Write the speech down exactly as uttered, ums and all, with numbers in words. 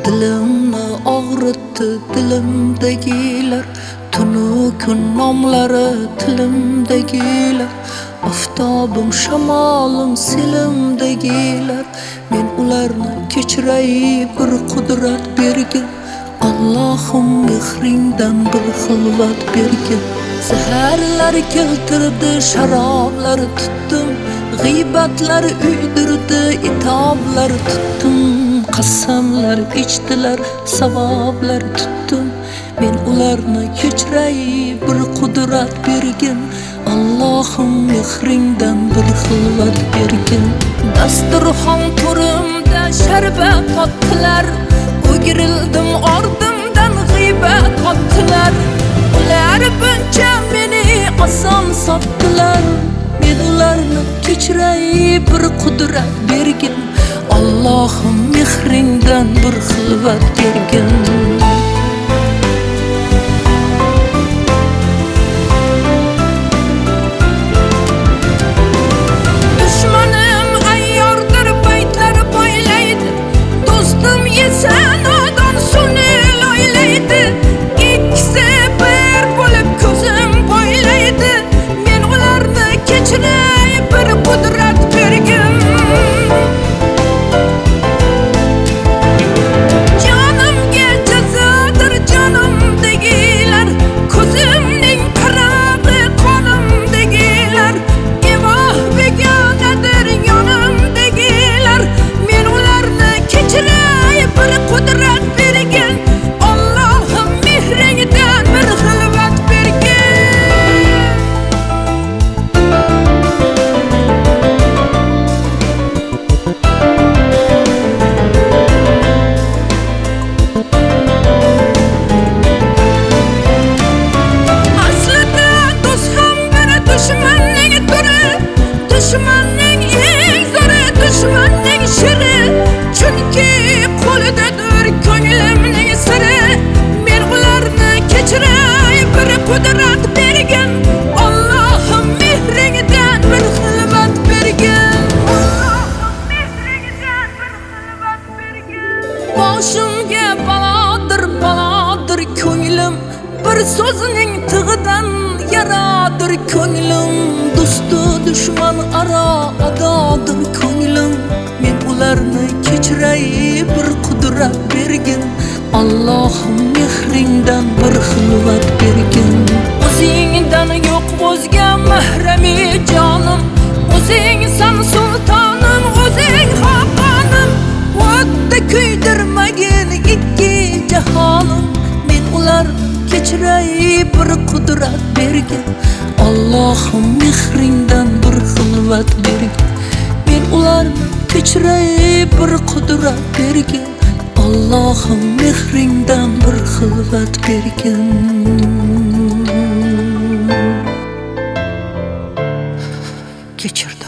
Dilimni og'ritdi dilimdagilar, tunu kun nomlari tilimdagilar. Oftobim shamolim selimdagilar, men ularni kechiray bir qudrat bergin. Allohim mehringdan bir xilvat bergin. Zaharlar keltirdi sharoblar tutdim, g'iybatlar uydirdi itoblar tutdim. Qasamlar ichdilar savoblar tutdim, men ularni kechiray bir qudrat bergin. Allohim mehringdan bir xilvat bergin. Dasturxon to'rimda sharbat otdilar, o'girildim ordimdan g'iybat otdilar. Ular buncha meni oson sotdilar, men ularni kechiray bir qudrat bergin. Allohim mehringdan bir xilvat bergin. Dushmanim ayyordir baytlar boylaydi, do'stim esa nodon suni loylaydi. Ikkisi bir bo'lib ko'zim boylaydi, men ularni kechiray bir qudrat bergin. Boshimga balodir balodir ko'nglim, bir so'zning tig'idan yaradir ko'nglim. Do'stu dushman aro adodir ko'nglim, men ularni kechiray bir qudrat bergin. Allohim mehringdan bir xilvat bergin. O'zingdan yo'q o'zga mahrami jonim, o'zingsan sultonim, o'zing xoqonim. O'tda kuydirmagin ikki jahonim, men ularni kechiray bir qudrat bergin. Allohim mehringdan bir xilvat bergin. Men ularni kechiray bir qudrat bergin. Allohim mehringdan bir xilvat bergin. Kechir